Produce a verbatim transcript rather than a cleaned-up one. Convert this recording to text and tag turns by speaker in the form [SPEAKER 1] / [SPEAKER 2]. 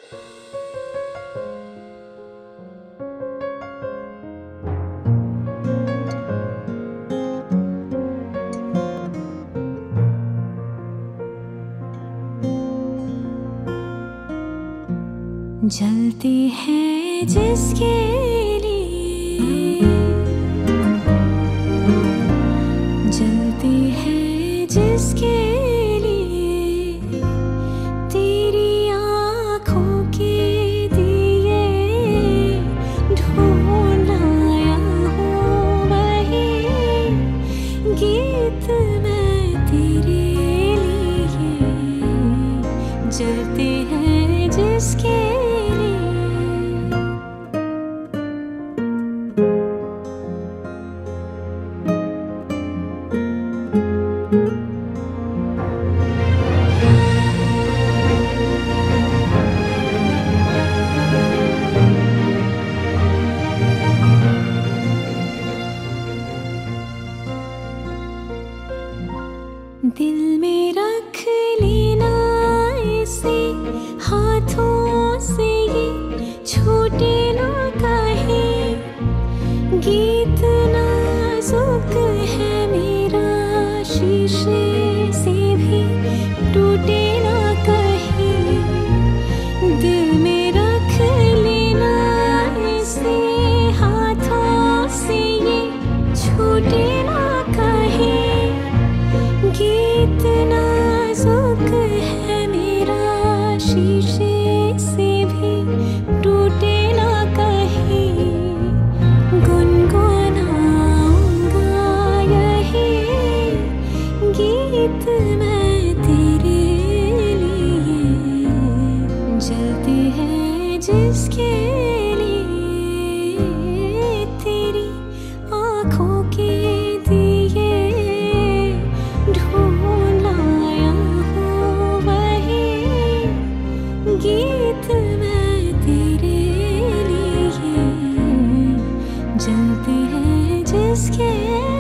[SPEAKER 1] जलती है जिसके लिए, जलती है जिसके लिए, तेरी आँखों के दिए ढूंढ आया हूँ वही गीत मैं तेरे लिए। जलती है जिसके दिल में रख लेना इसे, हाथों से ये छूटे ना कहीं। गीत नाजुक है मेरा, शीशे से भी टूटे ना कहीं। दिल में रख लेना इसे, हाथों से ये छूटे ना कहीं। गीत नाजुक है मेरा, शीशे से भी टूटे ना कहीं। गुनगुनाऊंगा यही गीत मैं तेरे लिए। जलती है जिसके लिए, तेरी आँखों के दिए ढूंढ आया हूँ वही गीत मैं तेरे लिए। जलती है जिसके